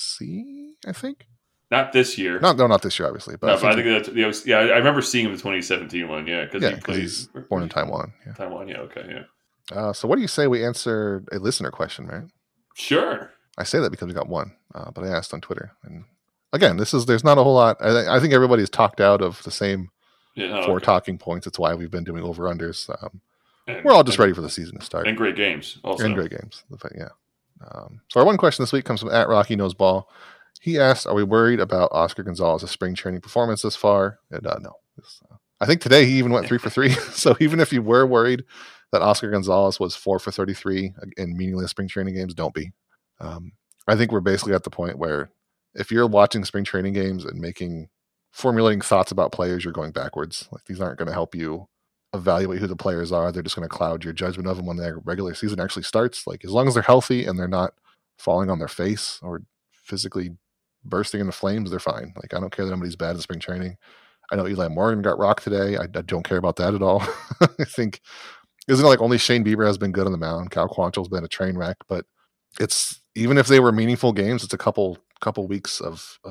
C, I think. Not this year. Not no, not this year, obviously. But no, I but I think, think that's, yeah, was- yeah, I remember seeing him in the twenty seventeen one. Yeah, because yeah, he because played. he's born in Taiwan. Yeah. Taiwan, yeah, okay, yeah. Uh, so, what do you say we answer a listener question, right? Sure. I say that because we got one, uh, but I asked on Twitter. And again, this is there's not a whole lot. I, I think everybody's talked out of the same Yeah, no, four okay. talking points. It's why we've been doing over unders. Um, And- we're all just and- ready for the season to start. And great games, also. And great games. The fact- Yeah. Um, so our one question this week comes from at Rocky Knows Ball. He asked, "Are we worried about Oscar Gonzalez's spring training performance this far?" And uh, no. This, uh, I think today he even went three for three. So even if you were worried that Oscar Gonzalez was four for thirty-three in meaningless spring training games, don't be. Um, I think we're basically at the point where if you're watching spring training games and making formulating thoughts about players, you're going backwards. Like these aren't going to help you evaluate who the players are. They're just going to cloud your judgment of them when their regular season actually starts. Like as long as they're healthy and they're not falling on their face or physically bursting into flames, they're fine. Like I don't care that anybody's bad in spring training. I know Eli Morgan got rocked today. I, I don't care about that at all. I think isn't it like only Shane Bieber has been good on the mound. Cal Quantrill's been a train wreck, but it's even if they were meaningful games, it's a couple couple weeks of of a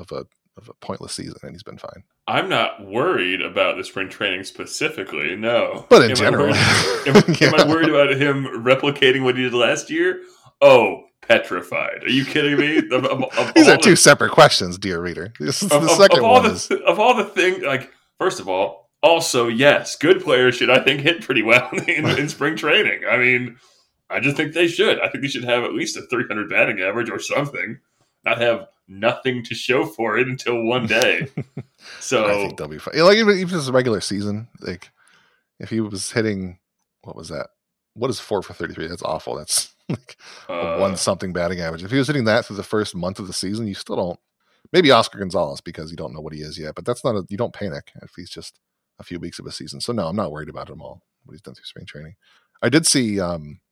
of a pointless season, and he's been fine. I'm not worried about the spring training specifically, no. But in am general. I worried, am, yeah. am I worried about him replicating what he did last year? Oh, petrified. Are you kidding me? Of, of, of These are the, two separate questions, dear reader. This is of, the of, second of all one. the, Is... Of all the things, like, first of all, also, yes, good players should, I think, hit pretty well in, in spring training. I mean, I just think they should. I think they should have at least a three hundred batting average or something. Not have nothing to show for it until one day. So I think they'll be fine. Like even even as a regular season, like if he was hitting, what was that? What is four for thirty-three? That's awful. That's like uh, a one something batting average. If he was hitting that through the first month of the season, you still don't. Maybe Oscar Gonzalez because you don't know what he is yet, but that's not a. You don't panic if he's just a few weeks of a season. So no, I'm not worried about him all. What he's done through spring training. I did see. um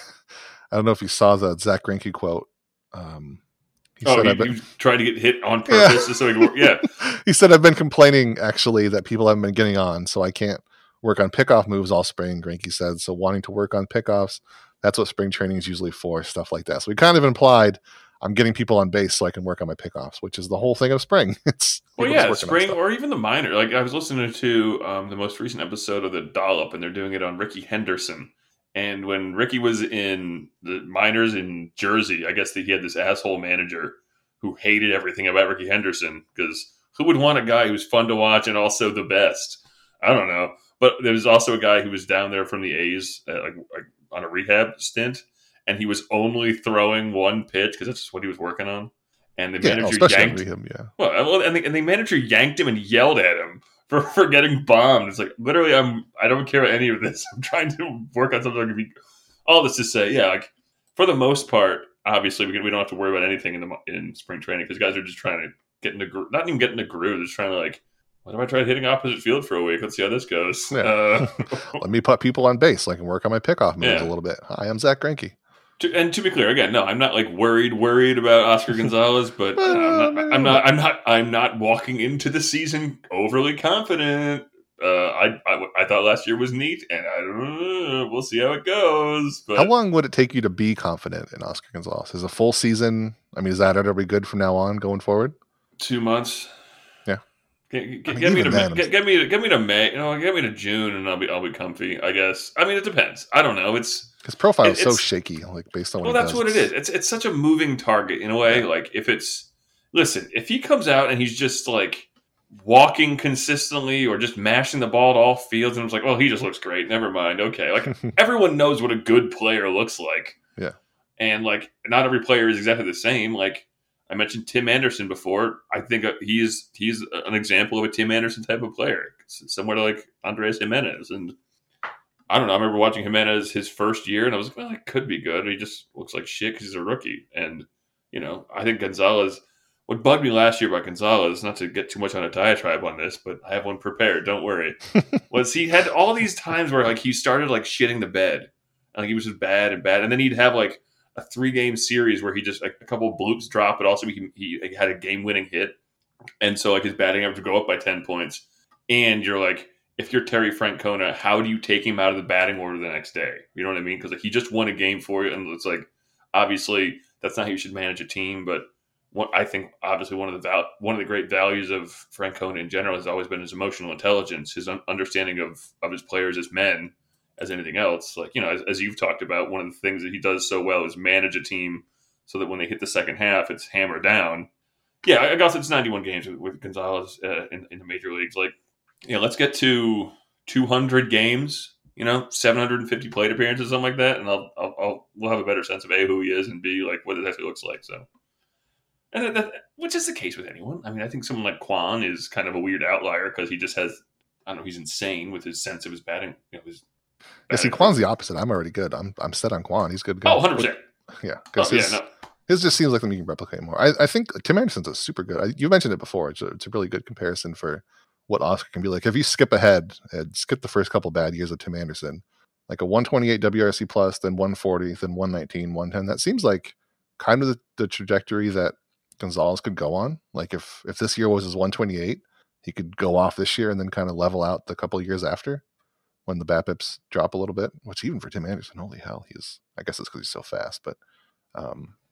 I don't know if you saw the Zach Greinke quote. Um, He oh, said, he, been, he tried to get hit on purpose yeah. so he could work. Yeah. He said, I've been complaining, actually, that people haven't been getting on, so I can't work on pickoff moves all spring, Greinke said. So wanting to work on pickoffs, that's what spring training is usually for, stuff like that. So he kind of implied, I'm getting people on base so I can work on my pickoffs, which is the whole thing of spring. It's Well, yeah, spring or even the minor. Like, I was listening to um, the most recent episode of The Dollop, and they're doing it on Ricky Henderson. And when Ricky was in the minors in Jersey, I guess that he had this asshole manager who hated everything about Ricky Henderson, because who would want a guy who's fun to watch and also the best? I don't know. But there was also a guy who was down there from the A's uh, like, like on a rehab stint, and he was only throwing one pitch because that's just what he was working on. And the yeah, manager oh, yanked him. Yeah. Well, and the, and the manager yanked him and yelled at him for, for getting bombed. It's like, literally, I'm I don't care about any of this. I'm trying to work on something that can be. All this to say, yeah, like for the most part. Obviously, we, can, we don't have to worry about anything in the in spring training because guys are just trying to get in the groove. Not even get in the groove. They're just trying to like, what if I try hitting opposite field for a week? Let's see how this goes. Yeah. Uh, Let me put people on base so I can work on my pickoff moves yeah. a little bit. Hi, I'm Zach Greinke. To, and to be clear, again, no, I'm not like worried, worried about Oscar Gonzalez, but uh, I'm, not, I'm not, I'm not, I'm not walking into the season overly confident. Uh, I, I I thought last year was neat, and I don't know, we'll see how it goes. But how long would it take you to be confident in Oscar Gonzalez? Is a full season? I mean, is that going to be good from now on going forward? Two months. Yeah. Get, get, I mean, get me to then, get, get me to get me to May. You know, get me to June, and I'll be I'll be comfy. I guess. I mean, it depends. I don't know. It's his profile is so shaky, like based on what. Well, he that's does. what it is. It's it's such a moving target in a way. Yeah. Like if it's listen, if he comes out and he's just like. Walking consistently or just mashing the ball at all fields, and it's like, oh, he just looks great. Never mind. Okay, like everyone knows what a good player looks like. Yeah, and like not every player is exactly the same. Like I mentioned Tim Anderson before. I think he's he's an example of a Tim Anderson type of player, similar to like Andres Jimenez. And I don't know. I remember watching Jimenez his first year, and I was like, well, it could be good. He just looks like shit because he's a rookie. And you know, I think Gonzalez. What bugged me last year about Gonzalez, not to get too much on a diatribe on this, but I have one prepared, don't worry, was he had all these times where like he started like shitting the bed. Like he was just bad and bad. And then he'd have like a three-game series where he just like a couple of bloops drop, but also he, he like, had a game-winning hit. And so like his batting average would go up by ten points. And you're like, if you're Terry Francona, how do you take him out of the batting order the next day? You know what I mean? Because like he just won a game for you. And it's like, obviously that's not how you should manage a team, but What I think, obviously, one of the val- one of the great values of Francona in general has always been his emotional intelligence, his un- understanding of, of his players as men, as anything else. Like you know, as, as you've talked about, one of the things that he does so well is manage a team so that when they hit the second half, it's hammer down. Yeah, I guess it's ninety-one games with, with Gonzalez uh, in, in the major leagues. Like, yeah, let's get to two hundred games. You know, seven hundred fifty plate appearances, something like that, and I'll, I'll, I'll we'll have a better sense of A, who he is, and B, like what it actually looks like. So. And that, that, which is the case with anyone. I mean, I think someone like Kwan is kind of a weird outlier because he just has, I don't know, he's insane with his sense of his batting. You know, his yeah, see, Kwan's the opposite. I'm already good. I'm I'm set on Kwan. He's good. good. Oh, one hundred percent. Yeah, because oh, his, yeah, no. his just seems like something you can replicate more. I, I think Tim Anderson's a super good. I, you mentioned it before. It's a, it's a really good comparison for what Oscar can be like. If you skip ahead and skip the first couple bad years of Tim Anderson, like a one twenty-eight W R C plus, then one forty, then one nineteen, one ten, that seems like kind of the, the trajectory that Gonzalez could go on. Like if if this year was his one twenty-eight, he could go off this year and then kind of level out the couple of years after when the BABIPs drop a little bit, which even for Tim Anderson, holy hell, he's, I guess it's because he's so fast, but um,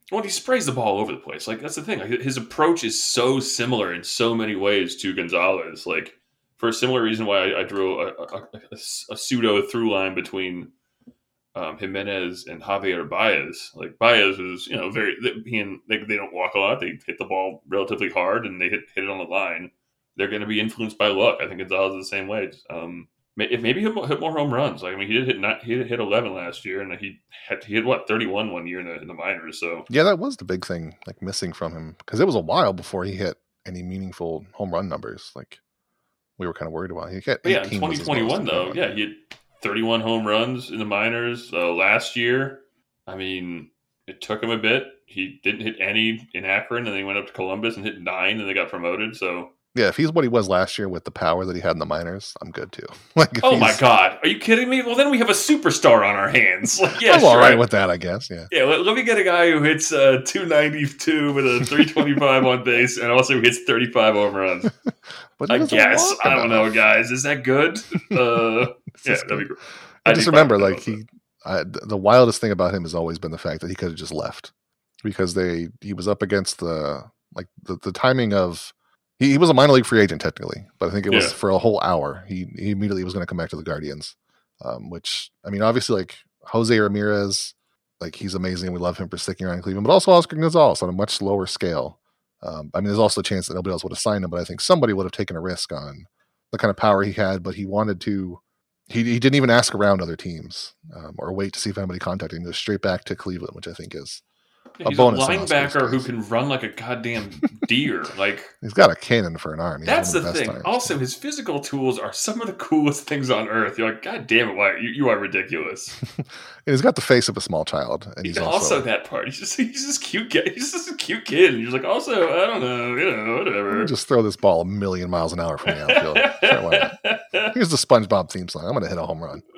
Well, he sprays the ball over the place. Like, that's the thing. Like, his approach is so similar in so many ways to Gonzalez. Like, for a similar reason why I, I drew a, a, a, a pseudo through line between um, Jimenez and Javier Baez. Like, Baez is, you know, very he and they, they don't walk a lot. They hit the ball relatively hard and they hit hit it on the line. They're going to be influenced by luck. I think Gonzalez is the same way. Um, maybe he'll hit more home runs. Like, I mean, he did hit not he did hit eleven last year, and he had he hit what thirty-one one year in the in the minors. So yeah, that was the big thing, like missing from him, because it was a while before he hit any meaningful home run numbers. Like, we were kind of worried about. He hit yeah, in twenty twenty-one though, yeah, he hit thirty-one home runs in the minors uh, last year. I mean, it took him a bit. He didn't hit any in Akron, and then he went up to Columbus and hit nine, and they got promoted. So. Yeah, if he's what he was last year with the power that he had in the minors, I'm good too. Like, oh my God, are you kidding me? Well, then we have a superstar on our hands. Like, yeah, I'm sure. all right with that, I guess. Yeah, yeah. Let, let me get a guy who hits uh, two ninety-two with a three twenty-five on base, and also hits thirty-five home runs. But I guess I don't know, guys. Is that good? Uh, yeah, that'd be great. I just remember, like he, I, the wildest thing about him has always been the fact that he could have just left because they he was up against the like the, the timing of. He, he was a minor league free agent technically, but I think it was yeah. for a whole hour. He he immediately was going to come back to the Guardians, um, which, I mean, obviously, like Jose Ramirez, like he's amazing. We love him for sticking around in Cleveland, but also Oscar Gonzalez on a much lower scale. Um, I mean, there's also a chance that nobody else would have signed him, but I think somebody would have taken a risk on the kind of power he had, but he wanted to, he, he didn't even ask around other teams um, or wait to see if anybody contacted him. He goes straight back to Cleveland, which I think is yeah, he's a, a linebacker who can run like a goddamn deer. Like, he's got a cannon for an arm. He's that's the, the thing. Times. Also, his physical tools are some of the coolest things on earth. You're like, God damn it, why you, you are ridiculous. And he's got the face of a small child. And he's also, also that part. He's just he's just cute kid. He's just a cute kid. And you're like, also, I don't know, you know, whatever. Just throw this ball a million miles an hour from the outfield. Sure, why not? Here's the SpongeBob theme song. I'm going to hit a home run.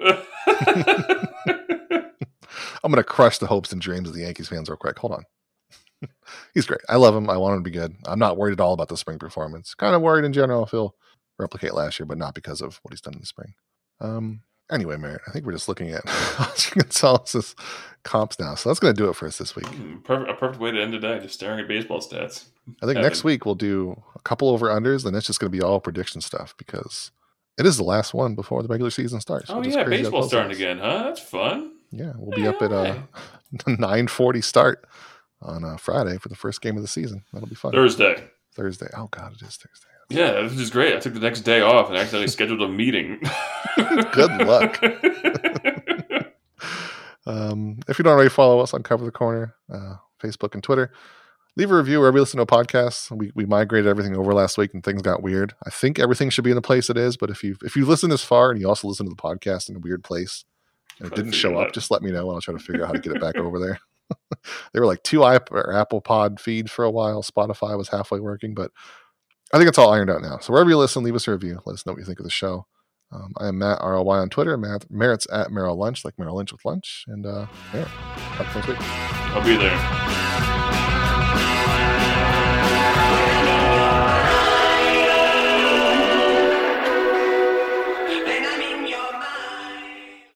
I'm going to crush the hopes and dreams of the Yankees fans real quick. Hold on. He's great. I love him. I want him to be good. I'm not worried at all about the spring performance. Kind of worried in general if he'll replicate last year, but not because of what he's done in the spring. Um, anyway, Merritt, I think we're just looking at Oscar Gonzalez's comps now. So that's going to do it for us this week. Perfect, a perfect way to end the day, just staring at baseball stats. I think next week we'll do a couple over-unders, and it's just going to be all prediction stuff because it is the last one before the regular season starts. Oh, yeah, baseball's starting again, huh? That's fun. Yeah, we'll be yeah, up at a nine forty start on uh, Friday for the first game of the season. That'll be fun. Thursday. Thursday. Oh, God, it is Thursday. Yeah, this is great. I took the next day off and accidentally scheduled a meeting. Good luck. um, if you don't already follow us on Cover the Corner, uh, Facebook and Twitter, leave a review wherever you listen to podcasts. We we migrated everything over last week and things got weird. I think everything should be in the place it is, but if you if you listen this far and you also listen to the podcast in a weird place and it didn't show up, just let me know and I'll try to figure out how to get it back over there. They were like two iP- or Apple Pod feeds for a while. Spotify was halfway working, but I think it's all ironed out now. So wherever you listen, leave us a review. Let us know what you think of the show. Um, I am Matt R L Y on Twitter. Matt Merritt's at Merrill Lunch, like Merrill Lynch with lunch. And uh, yeah, talk to you next week. I'll be there.